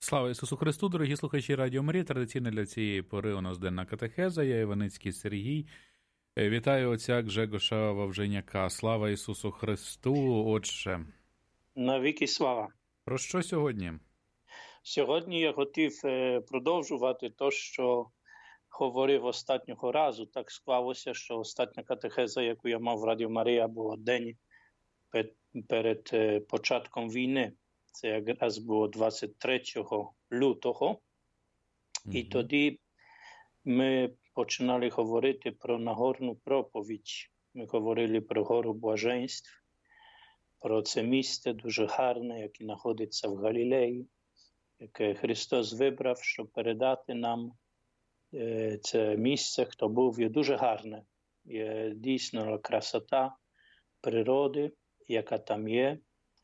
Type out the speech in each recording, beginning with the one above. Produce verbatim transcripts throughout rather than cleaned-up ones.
Слава Ісусу Христу, дорогі слухачі Радіо Марія. Традиційно для цієї пори у нас денна катехеза. Я Іваницький Сергій. Вітаю отця Гжегоша Вовженяка. Слава Ісусу Христу, Отче. Навіки слава. Про що сьогодні? Сьогодні я хотів продовжувати те, що говорив останнього разу. Так склалося, що остання катехеза, яку я мав в Радіо Марія, була день перед початком війни. Це якраз було двадцять третього лютого. Mm-hmm. І тоді ми починали говорити про Нагорну проповідь. Ми говорили про гору блаженств, про це місце дуже гарне, яке знаходиться в Галілеї, яке Христос вибрав, щоб передати нам це місце, хто був, є дуже гарне. Є дійсно красота природи, яка там є,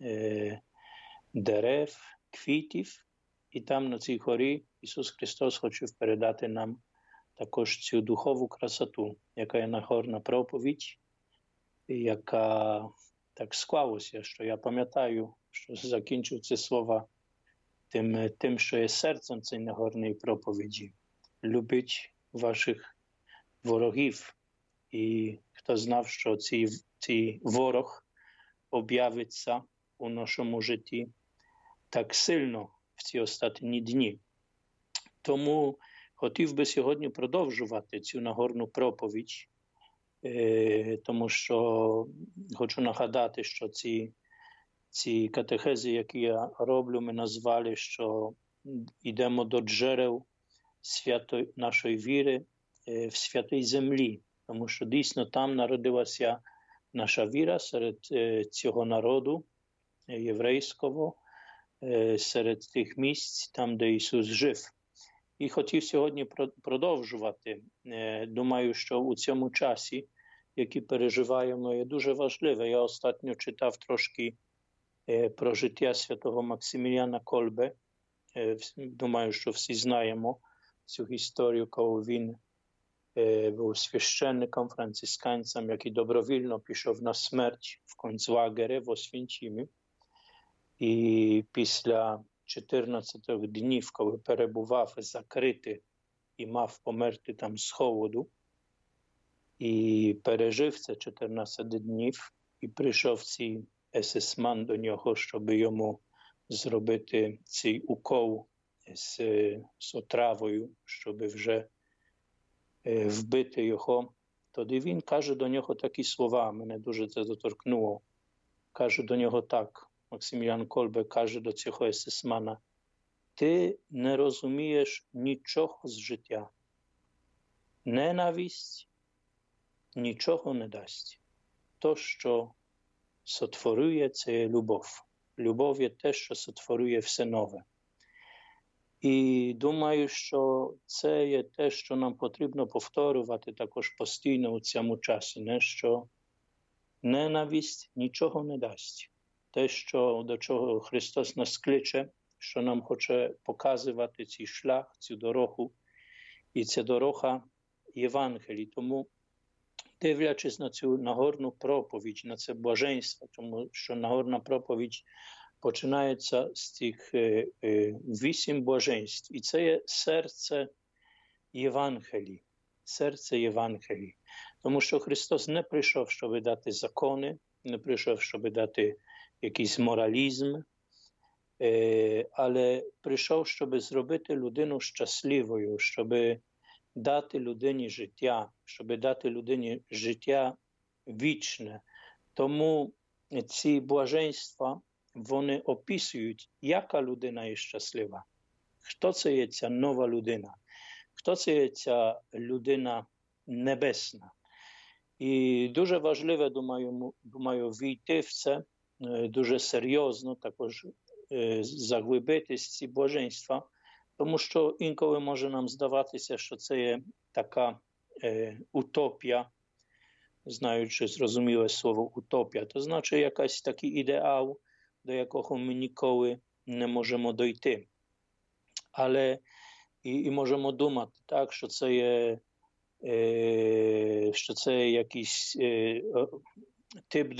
дерев, квітів, і там на цій горі Ісус Христос хоче передати нам також цю духову красоту, яка є Нагорна проповідь, яка так склалося, що я пам'ятаю, що закінчив ці слова тим, тим, що є серцем цієї Нагорної проповіді. Любіть ваших ворогів. І хто знав, що цей, цей ворог об'явиться у нашому житті так сильно в ці останні дні. Тому хотів би сьогодні продовжувати цю Нагорну проповідь, е, тому що хочу нагадати, що ці, ці катехези, які я роблю, ми назвали, що йдемо до джерел святої, нашої віри е, в святій землі, тому що дійсно там народилася наша віра серед е, цього народу е, єврейського, серед тих місць, там, де Ісус жив. І хотів сьогодні продовжувати. Думаю, що у цьому часі, який переживаємо, є дуже важливе. Я останньо читав трошки про життя святого Максиміліана Кольби. Думаю, що всі знаємо цю історію, коли він був священником, францисканцем, який добровільно пішов на смерть в концлагері в Освінцімі. І після чотирнадцяти днів, коли перебував закритий і мав померти там з холоду, і пережив це чотирнадцять днів, і прийшов цей есесман до нього, щоб йому зробити цей укол з, з отравою, щоб вже е, вбити його. Тоді він каже до нього такі слова, мене дуже це доторкнуло. Каже до нього так. Максиміліан Кольбе каже до цього есесмана: ти не розумієш нічого з життя. Ненависть нічого не дасть. То, що сотворює, це є любов. Любов є те, що сотворює все нове. І думаю, що це є те, що нам потрібно повторювати також постійно у цьому часі, не? Що ненависть нічого не дасть. Те, що, до чого Христос нас кличе, що нам хоче показувати цей шлях, цю дорогу, і ця дорога Євангелії. Тому, дивлячись на цю Нагорну проповідь, на це блаженство, тому що Нагорна проповідь починається з цих е, е, вісім блаженств. І це є серце Євангелії. Серце Євангелії. Тому що Христос не прийшов, щоб дати закони, не прийшов, щоб дати якийсь моралізм, але прийшов, щоб зробити людину щасливою, щоб дати людині життя, щоб дати людині життя вічне. Тому ці блаженства, вони описують, яка людина є щаслива. Хто це є ця нова людина? Хто це є ця людина небесна? І дуже важливо, думаю, думаю, війти в це, дуже серйозно також е, заглибитись в ці блаженства, тому що інколи може нам здаватися, що це є така е, утопія, знаючи зрозуміле слово утопія, то значить якийсь такий ідеал, до якого ми ніколи не можемо дойти. Але і, і можемо думати, так, що це є, е, що це є якийсь е, тип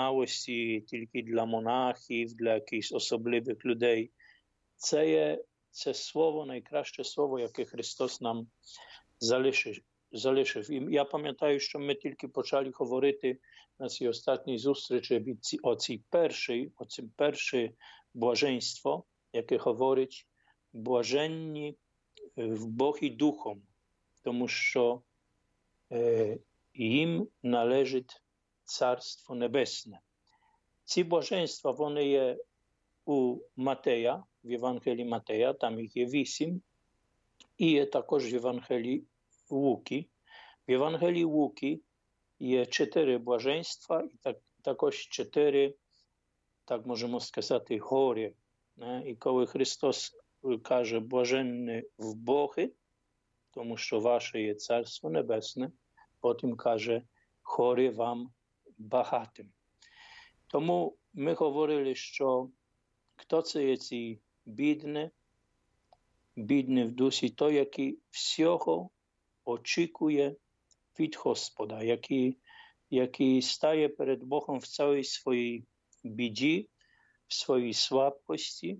досконалості тільки для монахів, для якихось особливих людей. Це є це слово, найкраще слово, яке Христос нам залишив. залишив. І я пам'ятаю, що ми тільки почали говорити на цій останній зустрічі о цій першій, о цім перше блаженство, яке говорить блаженні в Богі духом, тому що е, їм належить Царство Небесне. Ці блаженства, вони є у Матея, в Євангелії Матея, там їх є вісім, і є також в Євангелії Луки. В Євангелії Луки є чотири блаженства і так, також чотири, так можемо сказати, горі. І коли Христос каже блаженні в Боги, тому що ваше є Царство Небесне, потім каже горі вам багатим. Тому ми говорили, що хто це є ці бідні, бідні в дусі, той, який всього очікує від Господа, який, який стає перед Богом в цілій своїй біді, в своїй слабкості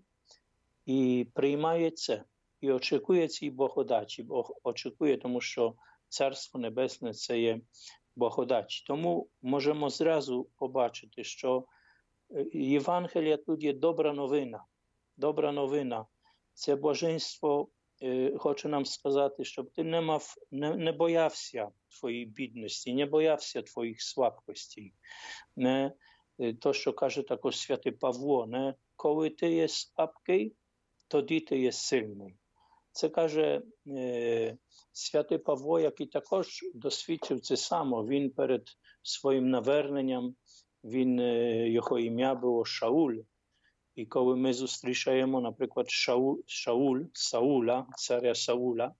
і приймає це, і очікує цій благодаті, Бог очікує, тому що Царство Небесне – це є благодать. Тому можемо зразу побачити, що Євангелія тут є добра новина. Добра новина. Це блаженство е, хоче нам сказати, щоб ти не мав, не, не боявся твоєї бідності, не боявся твоїх слабкостей. Не то, що каже також святий Павло, не коли ти є слабкий, тоді ти є сильний. Це каже е, святий Павло, який також досвідчив це само. Він перед своїм наверненням, він, е, його ім'я було Шауль. І коли ми зустрічаємо, наприклад, Шауль, Шауль Саула, царя Саула,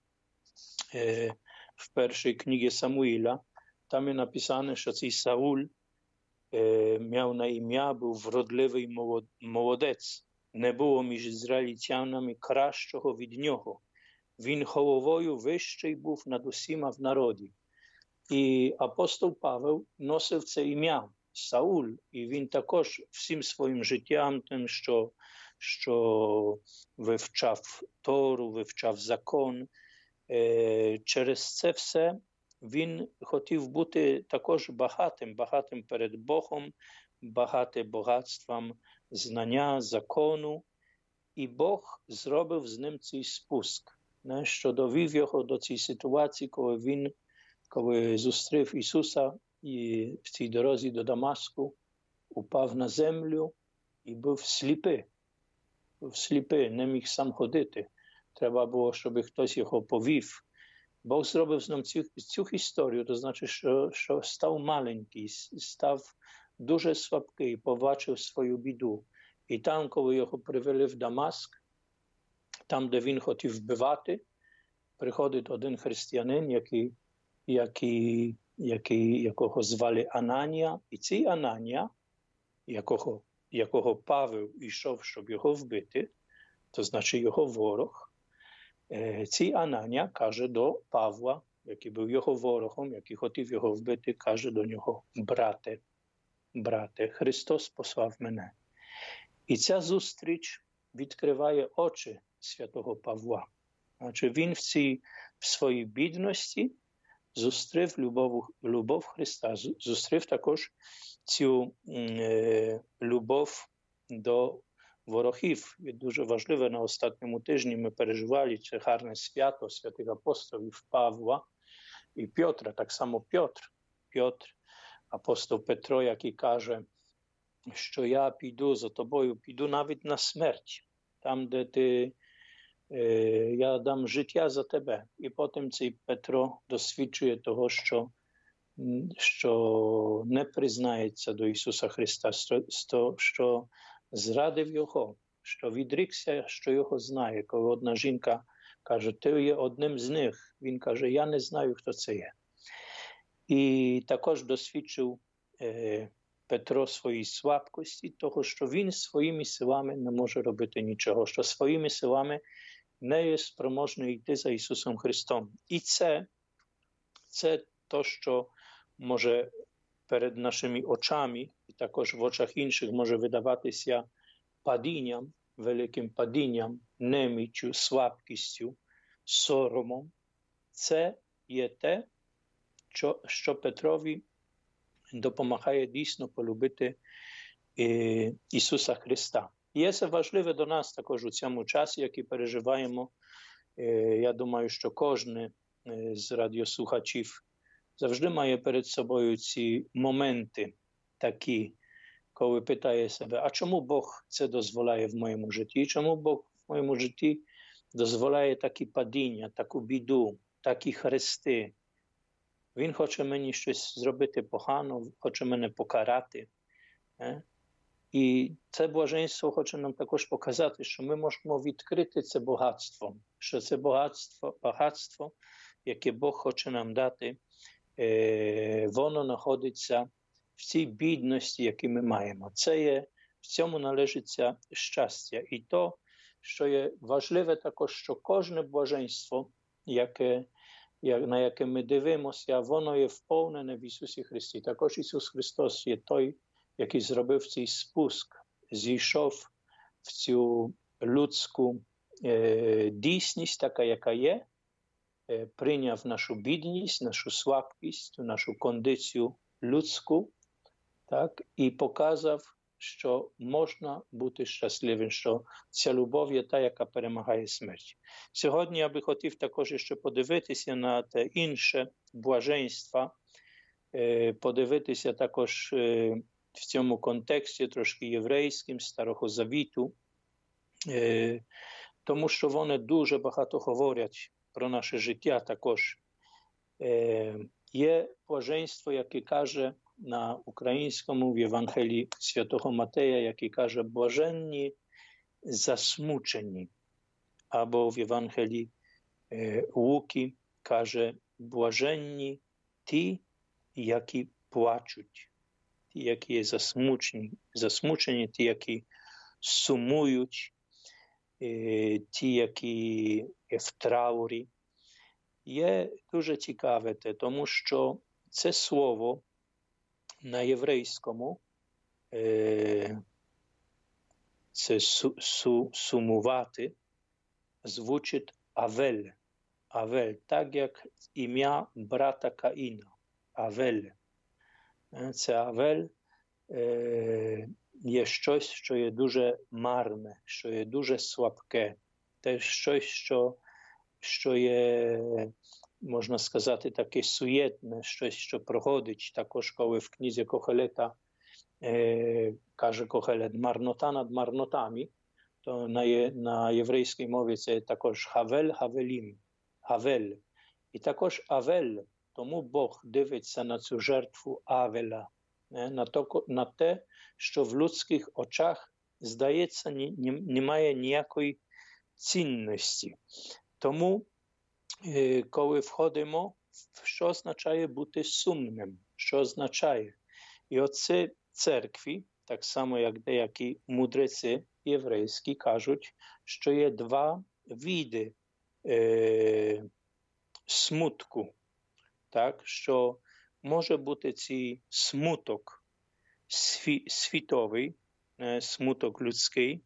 е, в першій книгі Самуїля, там є написано, що цей Сауль е, мав на ім'я, був вродливий молодець. Не було між ізраїльтянами кращого від нього. Він головою вищий був над усіма в народі. І апостол Павел носив це ім'я Сауль, і він також всім своїм життям, тим, що, що вивчав Тору, вивчав закон, е, через це все він хотів бути також багатим, багатим перед Богом, багатим багатством знання, закону, і Бог зробив з ним цей спуск, не, що довів його до цієї ситуації, коли він, коли зустрів Ісуса і в цій дорозі до Дамаску, упав на землю і був сліпий, був сліпий, не міг сам ходити. Треба було, щоб хтось його повів. Бог зробив з ним цю, цю історію, то значить, що, що став маленький, став дуже слабкий, побачив свою біду. І там, коли його привели в Дамаск, там, де він хотів вбивати, приходить один християнин, який, який, який, якого звали Ананія. І цей Ананія, якого, якого Павел йшов, щоб його вбити, то значить його ворог, цей Ананія каже до Павла, який був його ворогом, який хотів його вбити, каже до нього: брате, брате, Христос послав мене. І ця зустріч відкриває очі святого Павла. Адже він в, цій, в своїй бідності зустрів любов, любов Христа, зустрів також цю е, любов до ворогів. І дуже важливо, на останньому тижні ми переживали це гарне свято святих апостолів Павла і Петра, так само Петр, Петр, апостол Петро, який каже, що я піду за тобою, піду навіть на смерть, там, де ти, е, я дам життя за тебе. І потім цей Петро досвідчує того, що, що не признається до Ісуса Христа, що, що зрадив його, що відрікся, що його знає. Коли одна жінка каже, ти є одним з них, він каже, я не знаю, хто це є. І також досвідчив е, Петро своїй слабкості, того, що він своїми силами не може робити нічого, що своїми силами не є спроможний йти за Ісусом Христом. І це, це то, що може перед нашими очами, і також в очах інших може видаватися падінням, великим падінням, неміччю, слабкістю, соромом, це є те, що, що Петрові допомагає дійсно полюбити е, Ісуса Христа. І це важливе до нас також у цьому часі, який переживаємо. Е, я думаю, що кожен е, з радіослухачів завжди має перед собою ці моменти такі, коли питає себе, а чому Бог це дозволяє в моєму житті? Чому Бог в моєму житті дозволяє такі падіння, таку біду, такі хрести? Він хоче мені щось зробити погано, хоче мене покарати. Не? І це блаженство хоче нам також показати, що ми можемо відкрити це багатство, що це багатство, багатство яке Бог хоче нам дати, е, воно знаходиться в цій бідності, яку ми маємо. Це є, в цьому належиться щастя. І то, що є важливе також, що кожне блаженство, яке, як, на яке ми дивимося, воно є вповнене в Ісусі Христі. Також Ісус Христос є той, який зробив цей спуск, зійшов в цю людську е, дійсність, така, яка є, е, прийняв нашу бідність, нашу слабкість, нашу кондицію людську, так, і показав, що можна бути щасливим, що ця любов є та, яка перемагає смерть. Сьогодні я би хотів також ще подивитися на те інше блаженство, е, подивитися також е, в цьому контексті трошки єврейським, Старого Завіту, е, тому що вони дуже багато говорять про наше життя також. Е, є блаженство, яке каже на українському в Євангелії Святого Матея, який каже «блаженні засмучені», або в Євангелії е, Луки каже «блаженні ті, які плачуть». Ті, які є засмучені, засмучені, ті, які сумують, ті, які є в траурі. Є дуже цікаве те, тому що це слово на єврейському, це су, су, сумувати, звучить Авель. Авель, так як ім'я брата Каїна. Авель. Це Авель е, є щось, що є дуже марне, що є дуже слабке. Це щось, що, що є, можна сказати, таке суєтне, щось, що проходить. Також, коли в книзі Кохелета е, каже Кохелет «марнота над марнотами», то на, є, на єврейській мові це також «хавель хавелім», «хавель». І також «авель». Тому Бог дивиться на цю жертву Авеля, на, то, на те, що в людських очах, здається, немає ніякої цінності. Тому, коли входимо, що означає бути сумним, що означає. І оце церкві, так само як деякі мудреці єврейські кажуть, що є два види е, смутку. Так, що може бути цей смуток сві, світовий, не, смуток людський,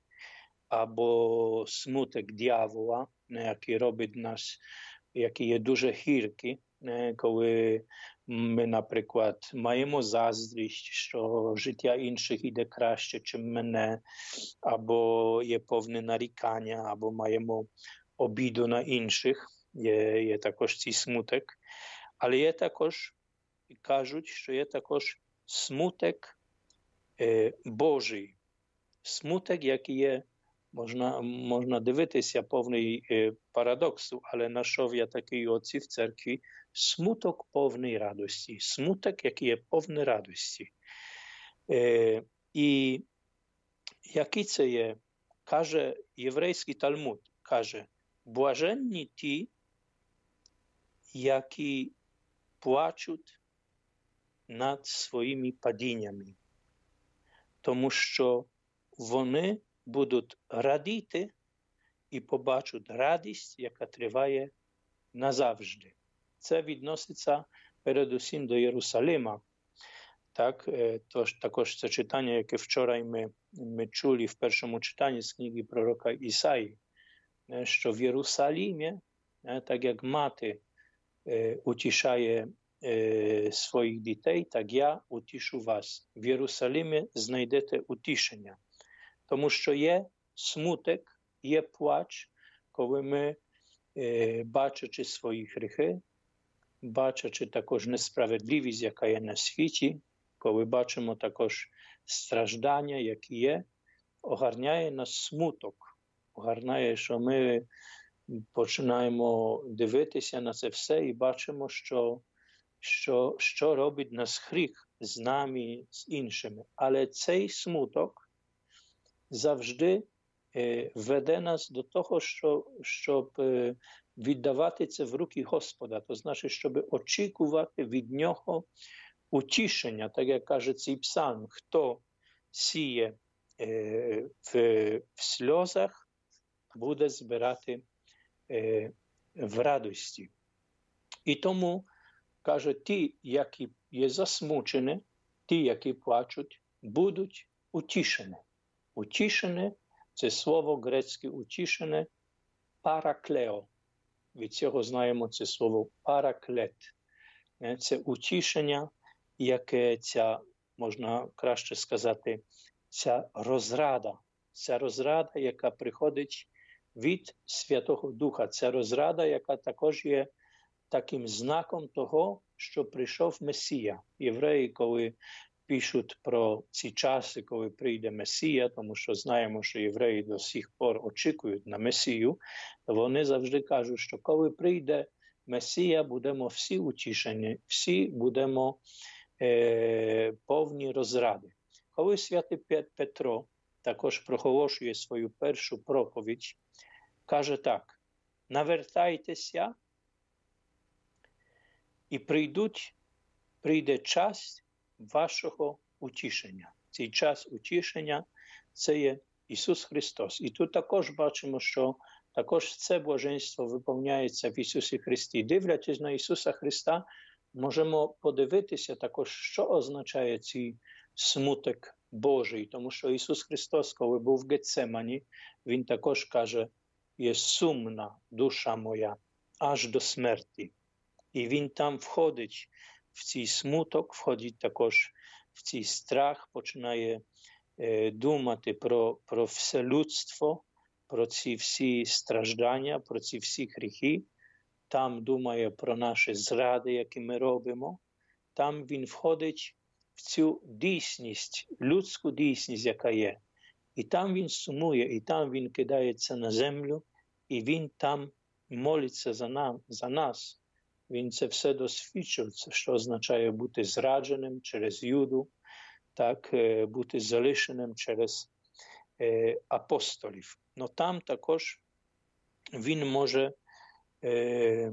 або смуток дьявола, не, який робить нас, який є дуже гіркий, не, коли ми, наприклад, маємо заздрість, що життя інших іде краще, ніж мене, або є повне нарікання, або маємо обіду на інших, є, є також цей смуток. Але є також, кажуть, що є також смуток е, Божий. Смуток, який є, можна, можна дивитися, повний е, парадоксу, але знайшов я такий отці в церкві, смуток повний радості. Смуток, який є повний радості. Е, і який це є? Каже єврейський Талмуд, каже, блаженні ті, які плачуть над своїми падіннями, тому що вони будуть радіти і побачать радість, яка триває назавжди. Це відноситься передусім до Єрусалима. Так, тож також це читання, яке вчора ми, ми чули в першому читанні з книги пророка Ісаї, що в Єрусалимі, так як мати утішає своїх дітей, так я утішу вас. В Єрусалимі знайдете утішення. Тому що є смуток, є плач, коли ми, бачачи свої гріхи, бачачи також несправедливість, яка є на світі, коли бачимо також страждання, які є, огарняє нас смуток, огарняє, що ми починаємо дивитися на це все і бачимо, що, що, що робить нас гріх з нами, з іншими. Але цей смуток завжди е, веде нас до того, що, щоб е, віддавати це в руки Господа, то значить, щоб очікувати від Нього утішення, так як каже цей псалм, хто сіє е, в, в сльозах, буде збирати е, в радості. І тому, каже, ті, які є засмучені, ті, які плачуть, будуть утішені. Утішені – це слово грецьке утішене параклео. Від цього знаємо це слово параклет. Це утішення, яке ця, можна краще сказати, ця розрада. Ця розрада, яка приходить від Святого Духа. Ця розрада, яка також є таким знаком того, що прийшов Месія. Євреї, коли пишуть про ці часи, коли прийде Месія, тому що знаємо, що євреї до сих пор очікують на Месію, вони завжди кажуть, що коли прийде Месія, будемо всі утішені, всі будемо е, повні розради. Коли святий Петро також проголошує свою першу проповідь, каже так: навертайтеся і прийдуть, прийде час вашого утішення. Цей час утішення – це є Ісус Христос. І тут також бачимо, що також це блаженство виповняється в Ісусі Христі. Дивлячись на Ісуса Христа, можемо подивитися також, що означає цей смуток Божий. Тому що Ісус Христос, коли був в Гетсемані, Він також каже: є сумна душа моя аж до смерті. І Він там входить в цей смуток, входить також в цей страх, починає е, думати про, про все людство, про ці всі страждання, про ці всі гріхи. Там думає про наші зради, які ми робимо. Там він входить в цю дійсність, людську дійсність, яка є. І там він сумує, і там він кидається на землю, і він там молиться за, нам, за нас. Він це все досвідчив, це що означає бути зрадженим через Юду, так, бути залишеним через е, апостолів. Но там також він може е,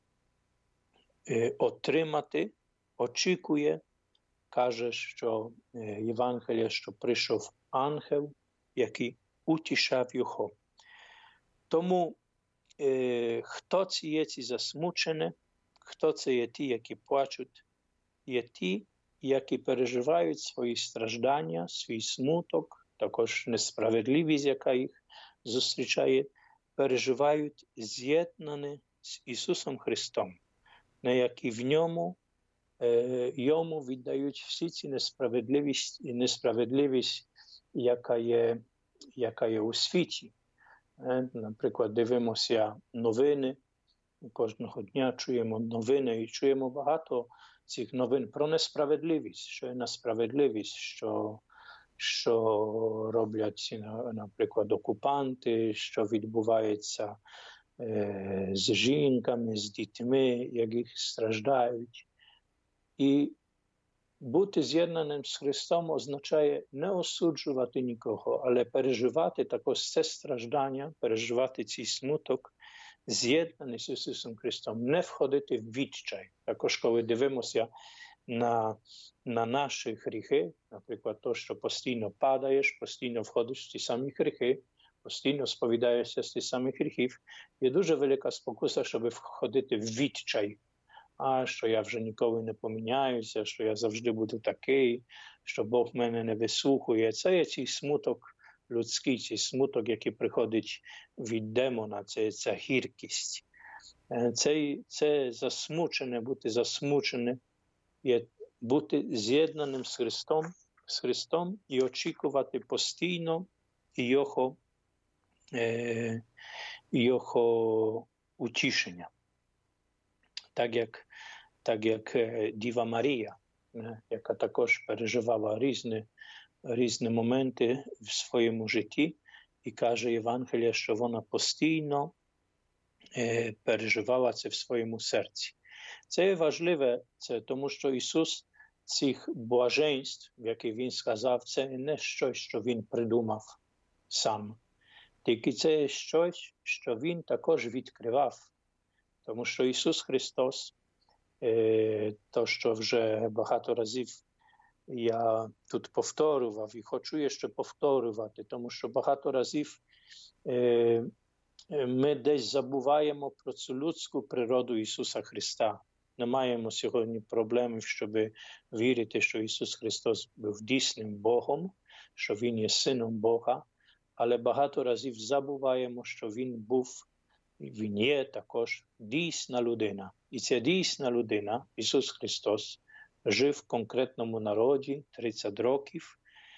е, отримати, очікує, каже, що е, Євангеліє, що прийшов ангел, який утішав його. Тому е, хто це є ці засмучені, хто це є ті, які плачуть, є ті, які переживають свої страждання, свій смуток, також несправедливість, яка їх зустрічає, переживають з'єднані з Ісусом Христом, на які в ньому, е, йому віддають всі ці несправедливість і несправедливість, яка є, яка є у світі. Е, наприклад, дивимося новини, кожного дня чуємо новини і чуємо багато цих новин про несправедливість, що є несправедливість, що, що роблять, наприклад, окупанти, що відбувається е, з жінками, з дітьми, як їх страждають. І бути з'єднаним з Христом означає не осуджувати нікого, але переживати також це страждання, переживати цей смуток, з'єднаний з Ісусом Христом, не входити в відчай. Також, коли дивимося на, на наші гріхи, наприклад, то, що постійно падаєш, постійно входиш в ті самі гріхи, постійно сповідаєшся з тих самих гріхів, є дуже велика спокуса, щоб входити в відчай, а що я вже ніколи не поміняюся, що я завжди буду такий, що Бог мене не вислухає. Це є цей смуток людський, цей смуток, який приходить від демона, це ця гіркість. Це, це засмучене, бути засмучене, є бути з'єднаним з Христом, з Христом і очікувати постійно Його, е, Його утішення. Так як, так як Діва Марія, яка також переживала різні, різні моменти в своєму житті, і каже Євангелія, що вона постійно е, переживала це в своєму серці. Це є важливе, це тому що Ісус цих блаженств, які Він сказав, це не щось, що Він придумав сам. Тільки це є щось, що Він також відкривав. Тому що Ісус Христос, е, то, що вже багато разів я тут повторював і хочу ще повторювати, тому що багато разів е, ми десь забуваємо про цю людську природу Ісуса Христа. Не маємо сьогодні проблемів, щоб вірити, що Ісус Христос був дійсним Богом, що Він є Сином Бога, але багато разів забуваємо, що Він був, Він є також дійсна людина. І ця дійсна людина, Ісус Христос, жив в конкретному народі тридцять років,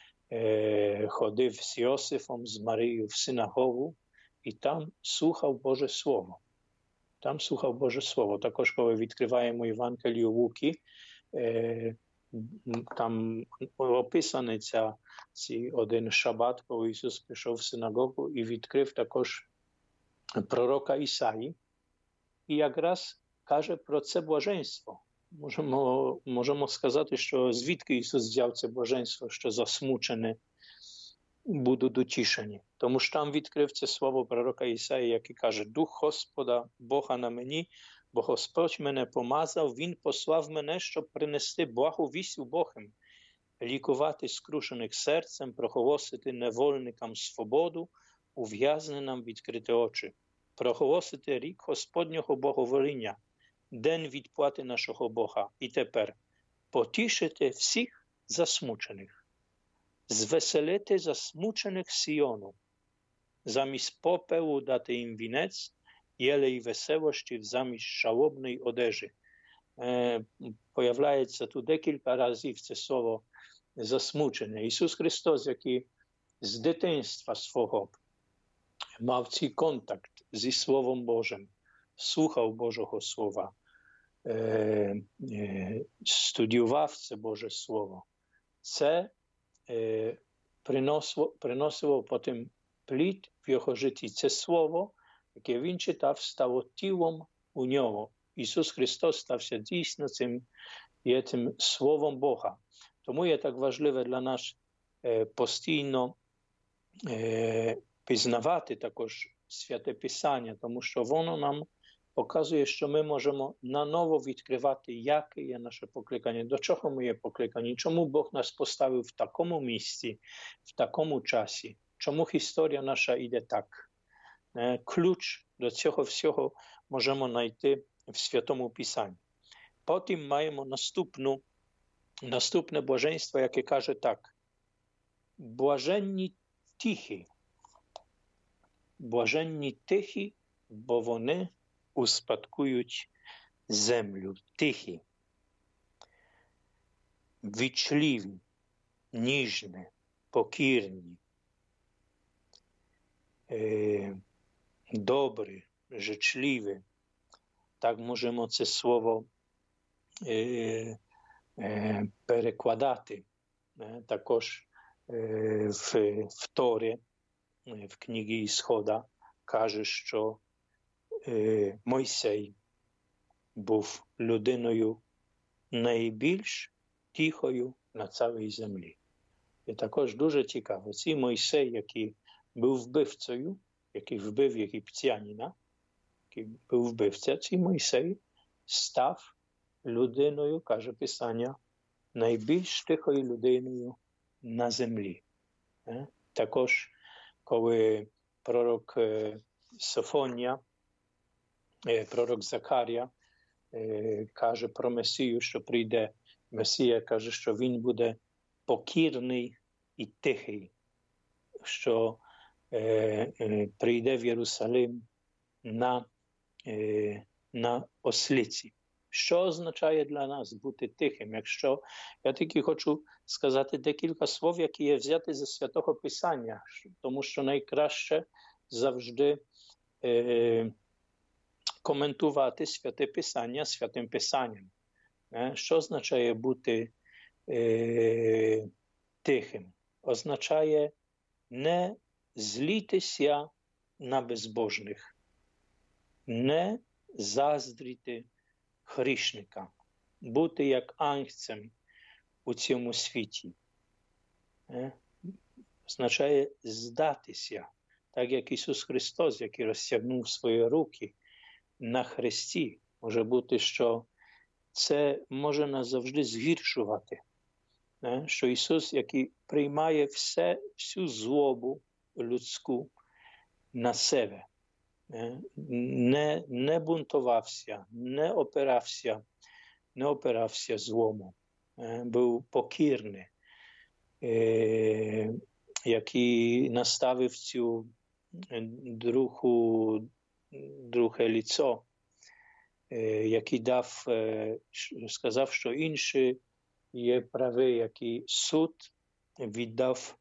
е, ходив з Йосифом, з Марією в синагогу, і там слухав Боже Слово. Там слухав Боже Слово. Також, коли відкриваємо Євангелію Луки, е, там описаний ця, цей один шабат, коли Ісус прийшов в синагогу і відкрив також пророка Ісаї. І якраз каже про це блаженство. Можемо, можемо сказати, що звідки Ісус взяв це блаженство, що засмучені будуть утішені. Тому що там відкрив це слово пророка Ісаї, який каже: «Дух Господа, Бога на мені, бо Господь мене помазав, Він послав мене, щоб принести благу вість убогим, лікувати скрушених серцем, проголосити невольникам свободу, ув'язненим відкрити очі, проголосити рік Господнього Боговоління, день відплати нашого Бога. І тепер потішити всіх засмучених, звеселити засмучених Сіону, замість попелу дати їм вінець, єлей веселощів замість жалобної одежі». Е, появляється тут декілька разів це слово засмучене. Ісус Христос, який з дитинства свого мав цей контакт зі Словом Божим, слухав Божого Слова, е, е, студіював це Боже Слово, це е, приносило, приносило потім плід в його житті. Це Слово, яке він читав, стало тілом у нього. Ісус Христос стався дійсно цим, є цим Словом Бога. Тому є так важливо для нас е, постійно е, пізнавати також Святе Писання, тому що воно нам показує, що ми можемо наново відкривати, яке є наше покликання, до чого ми є покликані, чому Бог нас поставив в такому місці, в такому часі, чому історія наша йде так. Е, ключ до цього всього можемо знайти в Святому Писанні. Потім маємо наступну, наступне блаженство, яке каже так: блаженні тихі, блаженні тихі, бо вони успадкують землю. Тихі, вічливі, ніжні, покірні, е, добрі, жичливі. Так можемо це слово е, е, перекладати. Е, також е, в, в Торі, в книгі Ісхода, каже, що е, Мойсей був людиною найбільш тихою на цілій землі. І також дуже цікаво, цей Мойсей, який був вбивцею, який вбив єгиптянина, який був вбивця, цей Мойсей став людиною, каже Писання, найбільш тихою людиною на землі. Е? Також, коли пророк е, Софонія, е, пророк Закарія каже про Месію, що прийде Месія, каже, що він буде покірний і тихий, що прийде в Єрусалим на, на ослиці. Що означає для нас бути тихим? Якщо я тільки хочу сказати декілька слов, які є взяті зі Святого Писання, тому що найкраще завжди е, коментувати Святе Писання Святим Писанням. Е, що означає бути е, тихим? Означає не злітися на безбожних, не заздріти грішника, бути як ангцем у цьому світі. Е? Означає здатися, так як Ісус Христос, який розтягнув свої руки на хресті. Може бути, що це може нас завжди згіршувати. Е? Що Ісус, який приймає все, всю злобу людську на себе, не, не бунтувався, не опирався, не опирався злому, був покірний, який наставив цю другу, друге ліцо, який дав, сказав, що інші є праві, який суд віддав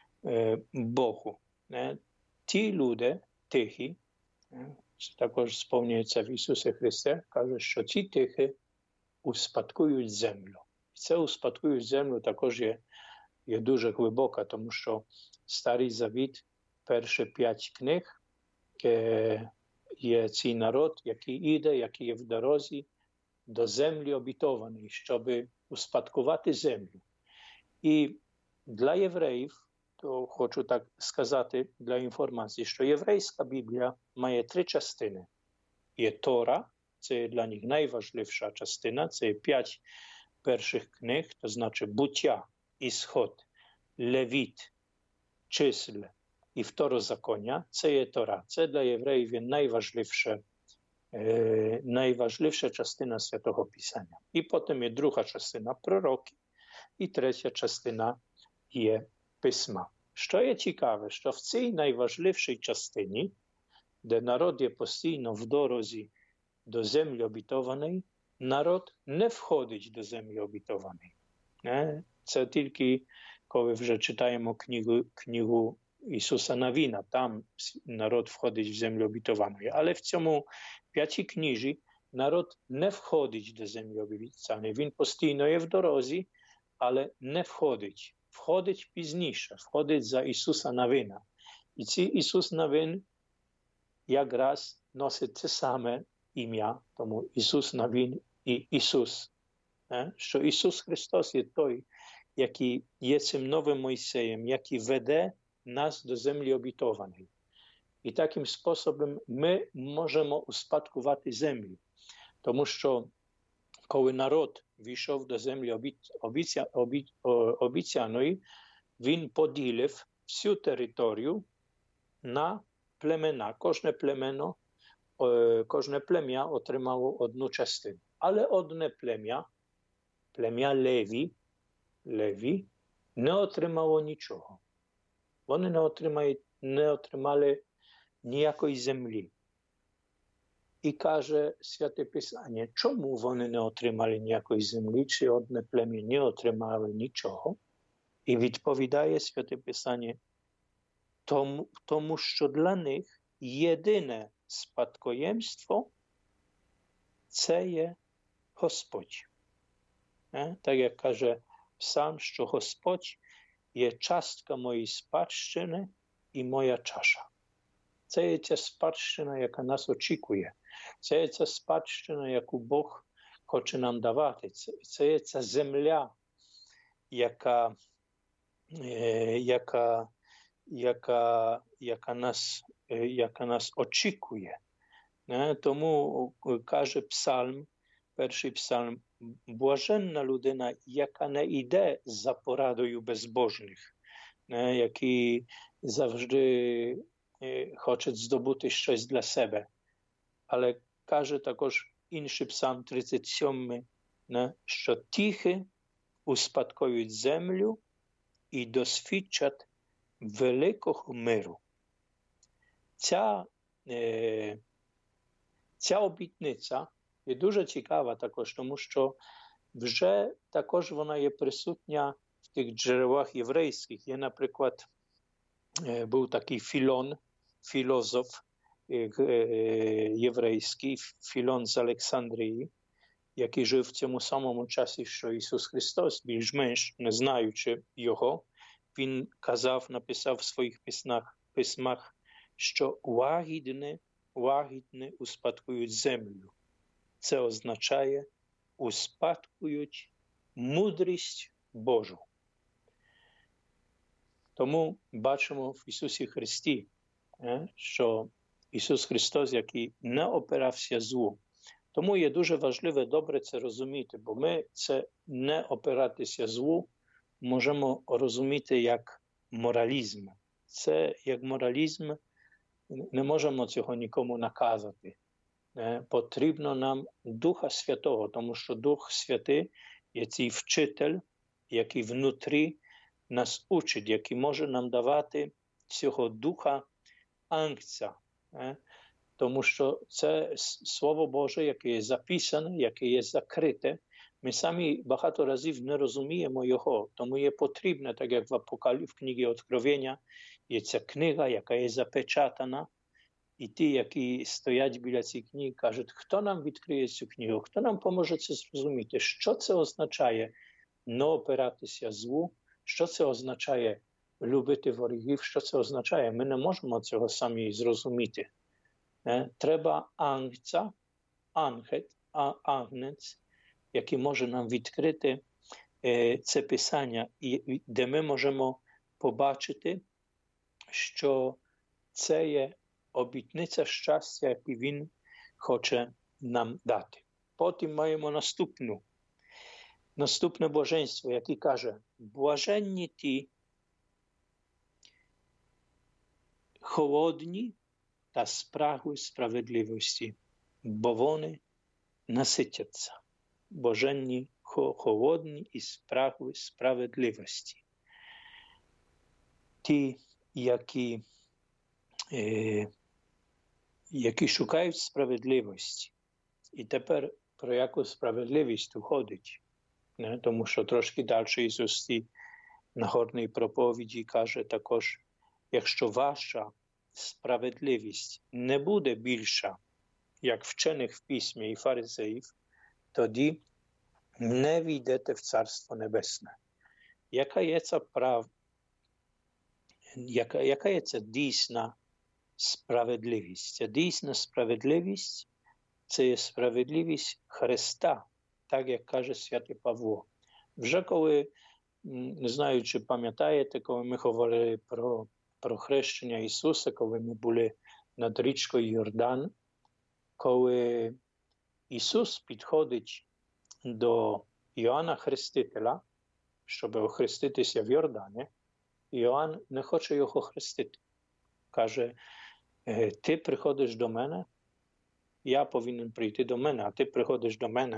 Богу. Ті люди тихі, це також сповнюється в Ісусі Христі, каже, що ті тихі успадкують землю. І це успадкують землю також є, є дуже глибока, тому що Старий Завіт, перші п'ять книг, е, є цей народ, який іде, який є в дорозі до землі обітованої, щоб успадкувати землю. І для євреїв, то хочу так сказати для інформації, що єврейська Біблія має три частини. Є Тора, це для них найважливіша частина, це п'ять перших книг, то значить Буття, Ісход, Левіт, Числ і Второзаконня, це є Тора. Це для євреїв є найважливіша, е, найважливіша частина Святого Писання. І потім є друга частина пророки, і третя частина є Письма. Що є цікаве, що в цій найважливішій частині, де народ є постійно в дорозі до землі обітованої, народ не входить до землі обітованої. Це тільки, коли вже читаємо книгу, книгу Ісуса Навіна, там народ входить в землю обітованої. Але в цьому п'ятій книжі народ не входить до землі обітованої. Він постійно є в дорозі, але не входить. Входить пізніше, входить за Ісуса Навина. І цей Ісус Навин якраз носить це саме ім'я, тому Ісус Навин і Ісус. Що Ісус Христос є той, який є цим новим Мойсеєм, який веде нас до землі обітованої. І таким способом ми можемо успадкувати землю. Тому що коли народ війшов до землі обіця, обіця, обіцяної, він поділив всю територію на племена. Кожне племено, кожне плем'я отримало одну частину. Але одне плем'я, плем'я Леві, Леві, не отримало нічого. Вони не отримали, не отримали ніякої землі. І каже Святе Писання, чому вони не отримали ніякої землі, чи одне плем'я не отримало нічого? І відповідає Святе Писання, тому, тому що для них єдине спадкоємство – це є Господь. Е? Так як каже Псалм, що Господь є частка моєї спадщини і моя чаша. Це є ця спадщина, яка нас очікує. Це є ця спадщина, яку Бог хоче нам давати. Це, це є ця земля, яка, е, яка, яка, яка, нас, е, яка нас очікує. Е, тому каже Псалм, перший Псалм, блаженна людина, яка не йде за порадою безбожних, е, які завжди хочуть здобути щось для себе. Але каже також, інший псалм тридцять сьомий, що тихі успадкують землю і досвідчать великого миру. Ця, е, ця обітниця є дуже цікава також, тому що вже також вона є присутня в тих джерелах єврейських. Є, наприклад, е, був такий Філон, філозоф е, єврейський, Філон з Олександрії, який жив в цьому самому часі, що Ісус Христос, більш-менш не знаючи Його, він казав, написав в своїх письмах, письмах що лагідне, лагідне успадкують землю. Це означає, успадкують мудрість Божу. Тому бачимо в Ісусі Христі, що Ісус Христос, який не опирався злу. Тому є дуже важливо добре це розуміти, бо ми це не опиратися злу можемо розуміти як моралізм. Це як моралізм, не можемо цього нікому наказати. Потрібно нам Духа Святого, тому що Дух Святий є цей вчитель, який внутрі нас учить, який може нам давати цього Духа Ангця. Тому що це Слово Боже, яке є записане, яке є закрите. Ми самі багато разів не розуміємо його, тому є потрібно, так як в Апокаліпсі, в книгі Откровення, є ця книга, яка є запечатана, і ті, які стоять біля цієї книги, кажуть, хто нам відкриє цю книгу, хто нам поможе це зрозуміти, що це означає не опиратися злу, що це означає любити ворогів, що це означає. Ми не можемо цього самі зрозуміти. Не? Треба ангця, ангет, а, агнець, який може нам відкрити е, це писання, і, де ми можемо побачити, що це є обітниця щастя, яку він хоче нам дати. Потім маємо наступну, наступне блаженство, яке каже, блаженні ті, холодні та спрагли справедливості, бо вони наситяться. Блаженні, холодні і спрагли справедливості. Ті, які, е, які шукають справедливості. І тепер про яку справедливість виходить. Не? Тому що трошки далі Ісус в Нагорній проповіді каже також, якщо ваша справедливість не буде більша, як вчених в письмі і фарисеїв, тоді не війдете в Царство Небесне. Яка є ця прав... яка, яка є ця дійсна справедливість? Ця дійсна справедливість – це є справедливість Христа, так як каже святий Павло. Вже коли, не знаю, чи пам'ятаєте, коли ми говорили про, про хрещення Ісуса, коли ми були над річкою Йордан, коли Ісус підходить до Йоанна Хрестителя, щоб охреститися в Йордані, Йоанн не хоче його хрестити. Каже, ти приходиш до мене, я повинен прийти до мене, а ти приходиш до мене.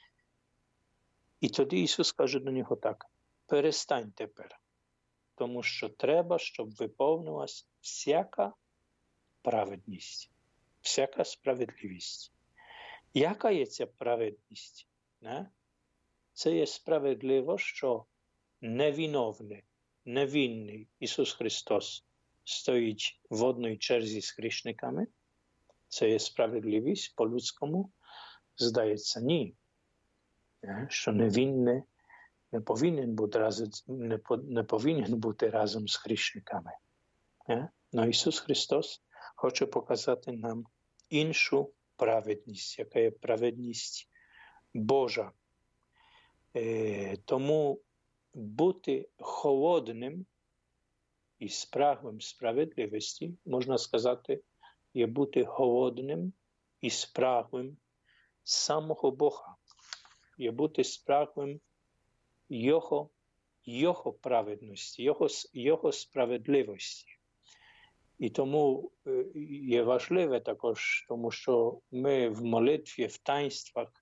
І тоді Ісус каже до нього так, перестань тепер, тому що треба, щоб виповнилась всяка праведність, всяка справедливість. Яка є ця праведність? Не? Це є справедливо, що невиновний, невинний Ісус Христос стоїть в одній черзі з грішниками. Це є справедливість по-людському? Здається, ні. Не? Що невинний не повинен бути разом, не, не повинен бути разом з грішниками. Не? Но Ісус Христос хоче показати нам іншу праведність, яка є праведність Божа. Е, тому бути холодним і спраглим справедливості, можна сказати, є бути голодним і спраглим самого Бога. Є бути спраглим Його, Його праведності, Його, Його справедливості. І тому є важливе також, тому що ми в молитві, в таїнствах,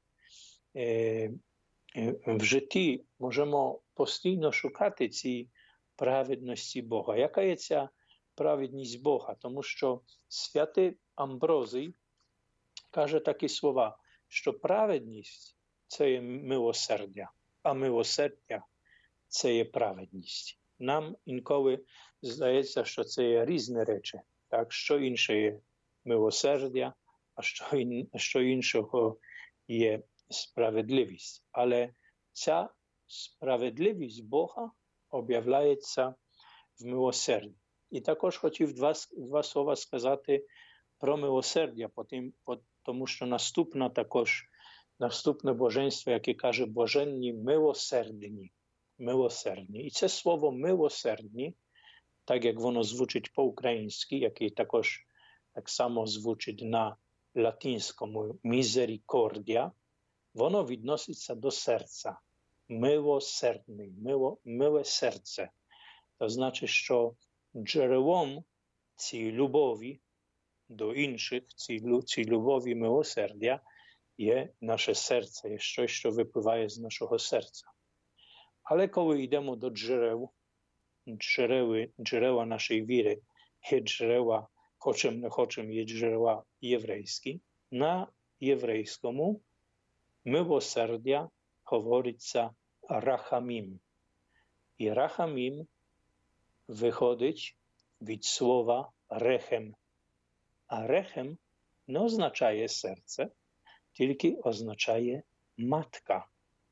в житті можемо постійно шукати ці праведності Бога. Яка є ця праведність Бога? Тому що святий Амброзій каже такі слова, що праведність – це є милосердя, а милосердя – це є праведність. Нам інколи здається, що це є різні речі. Так, що інше є милосердя, а що, ін, що іншого є справедливість. Але ця справедливість Бога об'являється в милосерді. І також хотів два, два слова сказати про милосердя, потім, тому що наступна також, наступне божество, яке каже «блаженні милосердні». Милосердні. І це слово «милосердні», так як воно звучить по-українськи, яке також так само звучить на латинському «мізерікордія», воно відноситься до серця. Милосердний, мило, миле серце. То значить, що джерелом цієї любові до інших, цієї любові милосердя є наше серце, є щось, що випливає з нашого серця. Але коли йдемо до джерел, джерели, джерела нашої віри, є джерела, хочемо не хочемо, є джерела єврейські, на єврейському милосердя говориться рахамім. І рахамім виходить від слова рехем. А рехем не означає серце, тільки означає матка.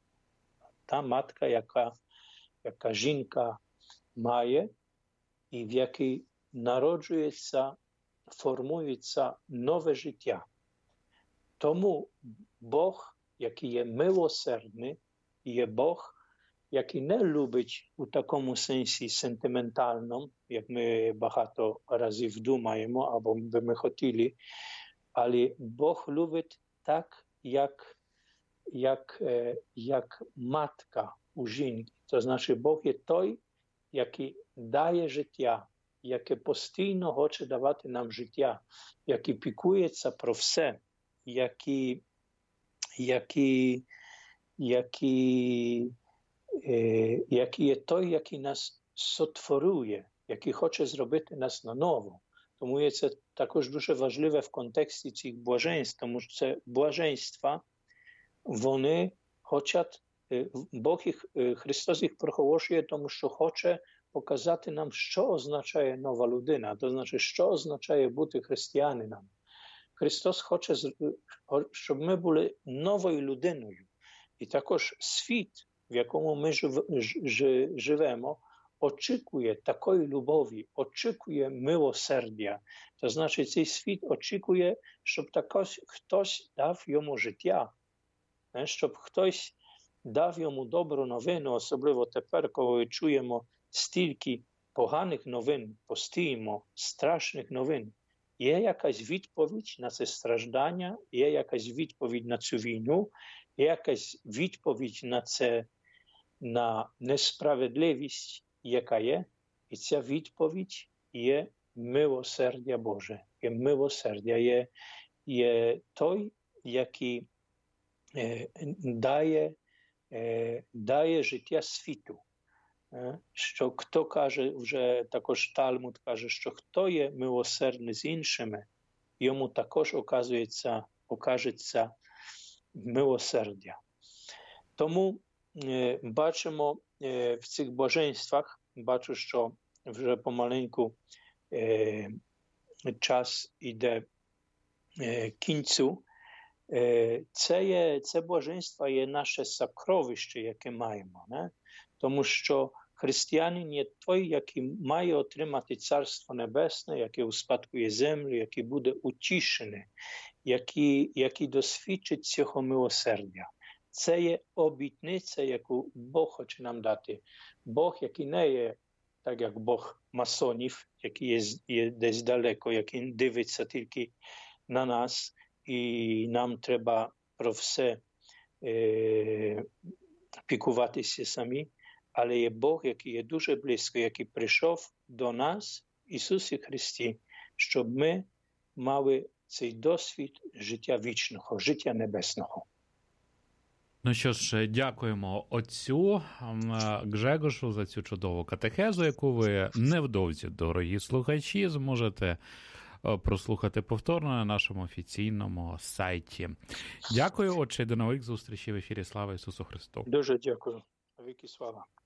Та матка, яка, яка жінка має і в якій народжується, формується нове життя. Тому Бог, який є милосердний, є Бог, який не любить у такому сенсі сентиментальному, як ми багато разів думаємо, або би ми хотіли, але Бог любить так, як, як, як матка у жінки. То значить, Бог є той, який дає життя, який постійно хоче давати нам життя, який піклується про все, який, який, який, е, який є той, який нас сотворює, який хоче зробити нас наново. Тому є це також дуже важливе в контексті цих блаженств, тому що це блаженства, вони хочуть, Бог їх, Христос їх проголошує, тому що хоче показати нам, що означає нова людина, то значить, що означає бути християнином. Христос хоче, щоб ми були новою людиною. І також світ, в якому ми жив, ж, живемо, очікує такої любові, очікує милосердя. То значить, цей світ очікує, щоб також хтось дав йому життя, щоб хтось дав йому добру новину, особливо тепер, коли чуємо стільки поганих новин, постійно, страшних новин. Є якась відповідь на це страждання, є якась відповідь на цю війну, є якась відповідь на це, на несправедливість, яка є, і ця відповідь є милосердя Боже. Є милосердя, є, є той, який е, дає, е, дає життя світу. Що хто каже, вже також Талмуд каже, що хто є милосердний з іншими, йому також оказується, окажеться милосердя. Тому е, бачимо е, в цих божественствах, бачу, що вже помаленьку е, час іде е, кінцю. Е, це, є, це божество є наше сокровище, яке маємо. Не? Тому що християнин є той, який має отримати Царство Небесне, який успадкує землю, який буде утішений, який, який досвідчить цього милосердя. Це є обітниця, яку Бог хоче нам дати. Бог, який не є так, як Бог масонів, який є, є десь далеко, який дивиться тільки на нас, і нам треба про все е, піклуватися самі. Але є Бог, який є дуже близько, який прийшов до нас, Ісусі Христі, щоб ми мали цей досвід життя вічного, життя небесного. Ну що ж, дякуємо отцю Гжегошу за цю чудову катехезу, яку ви невдовзі, дорогі слухачі, зможете прослухати повторно на нашому офіційному сайті. Дякую, отче, до нових зустрічей в ефірі. Слава Ісусу Христу! Дуже дякую. Віки слава!